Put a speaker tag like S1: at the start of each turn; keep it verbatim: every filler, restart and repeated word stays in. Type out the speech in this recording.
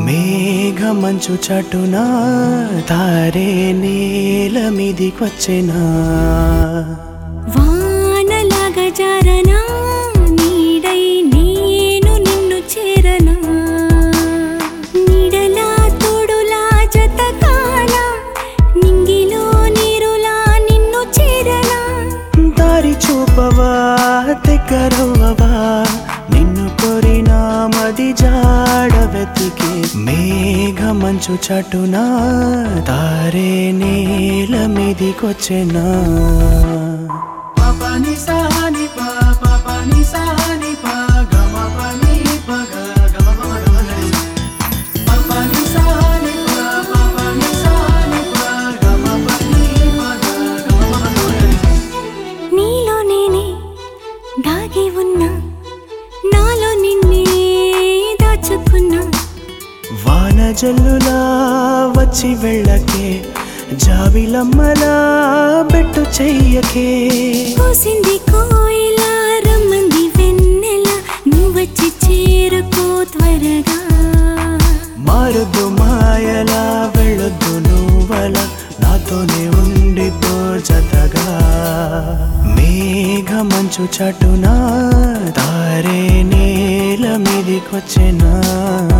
S1: మేఘమంచు చాటున తారే నేల మీదికొచ్చెనా
S2: వానలాగా జారనా నీడై నేను నిన్ను చేరనా నీడలా తోడులా జతకానా నింగిలో నీరులా నిన్ను చేరనా
S1: దారి చూపవా దగ్గరవ్వవా నిన్ను కోరినా మది జాడ వెతికే మేఘమంచు చాటున తారే నేల మీదికొచ్చెనా పాపాని సాని పా పాపాని సాని పా గమ పని పగ గమ గమ గమ పాపాని సాని పా పాపాని సాని పా గమ పని పగ గమ గమ
S2: నీలో నేనే దాగి ఉన్నా నాలో నిన్నే దాచుకున్నా
S1: వాన జల్లులా వచ్చి వెళ్ళకే జాబిలమ్మలా పెట్టు చెయ్యకే
S2: పూసింది కోయిలా రమ్మంది వెన్నెల నువ్వొచ్చి చేరుకో త్వరగా
S1: మారొద్దు మాయలా వెళ్ళొద్దు నువ్వలా నాతోనే ఉండిపో జతగా మేఘమంచు చాటున తారే నేల మీదికొచ్చెనా